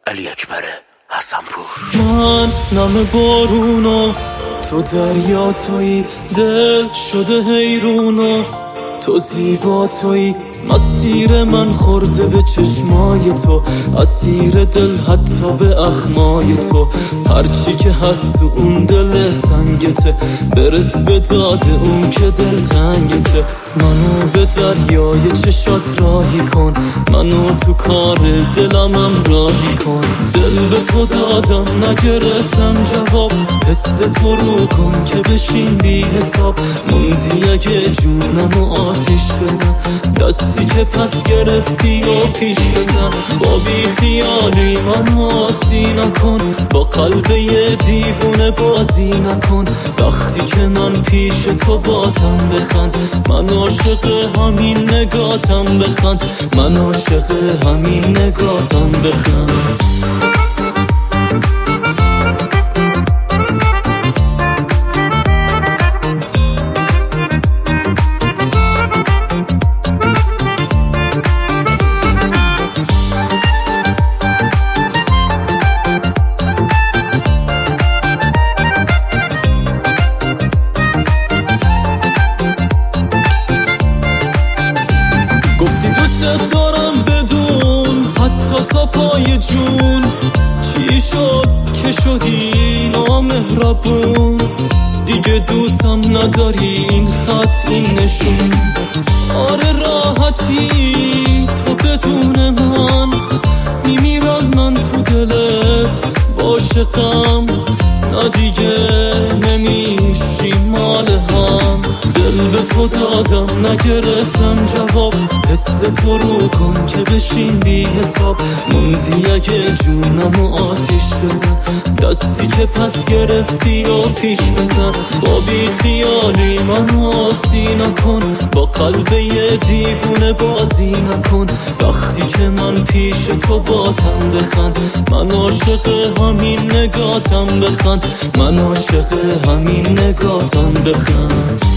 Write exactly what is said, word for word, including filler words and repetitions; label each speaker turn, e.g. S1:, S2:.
S1: علی اکبر حسنپور.
S2: من نم بارونا، تو دریا تویی، دل شده حیرونا، تو زیبا تویی، مسیر من خورده به چشمای تو، اسیر دل حتی به اخمای تو. هرچی که هست تو اون دل سنگته، برس به داد اون که دل تنگته. منو به دریای چشات راهی کن، منو تو کار دلمم راهی کن. دل به تو دادم نگرفتم جواب، حس تو رو کن که بشین بی حساب. موندی اگه جونمو آتیش بزن، دستی که پس گرفتی و پیش بزن. با بی خیالی من آسی نکن، با قلب یه دیوونه بازی نکن. وقتی که من پیش تو باتم بخند، من عاشق همین نگاتم بخند، من عاشق همین نگاتم بخند. گفتی دوست دارم بدون حتی تا پای جون، چی شد که شدی نامهربون؟ دیگه دوستم نداری این خط این نشون. آره راحتی تو بدون من، میمیرم من تو دلت عاشقم، نه دیگه نمیشی مال هم. دل به تو دادم نگرفتم جواب، حس تو رو کن که بشین بی حساب. موندی اگه جونمو آتیش بزن، دستی که پس گرفتی و پیش بزن. با بی خیالی من آسی نکن، با قلب یه دیوونه بازی نکن. وقتی که من پیش تو باتم بخند، من عاشق همین نگاتم بخند، من عاشق همین نگاتم بخند.